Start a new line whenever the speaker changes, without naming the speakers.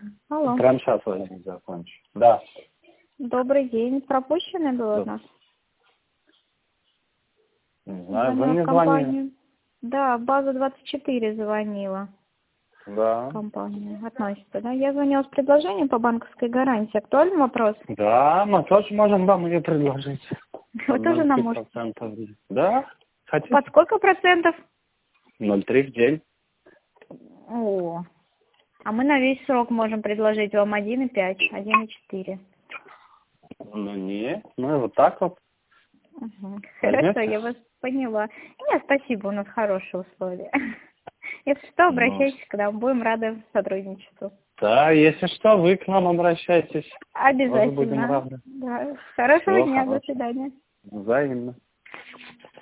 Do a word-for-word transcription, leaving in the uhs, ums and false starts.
Алло.
Прямо сейчас возьми, закончу. Да.
Добрый день. Пропущенный был от
Да.
нас?
Не знаю, вы
Звонила
мне
в
звонили.
компанию. Да, в базу двадцать четыре звонила.
Да.
Компания относится, да? Я звонила с предложением по банковской гарантии. Актуальный вопрос?
Да, мы тоже можем вам ее предложить.
Вы тоже нам можете?
ноль три процента. Да? Хотите?
Под сколько процентов?
ноль три в день.
О, а мы на весь срок можем предложить вам один и пять, один и четыре.
Ну нет, ну вот так вот.
Угу. Хорошо, я вас поняла. Нет, спасибо, у нас хорошие условия. Если что, обращайтесь к нам, будем рады сотрудничеству.
Да, если что, вы к нам обращайтесь. Тоже будем
Обязательно.
рады.
Да. Хорошего
Всего
дня,
хорошего.
до свидания.
Взаимно.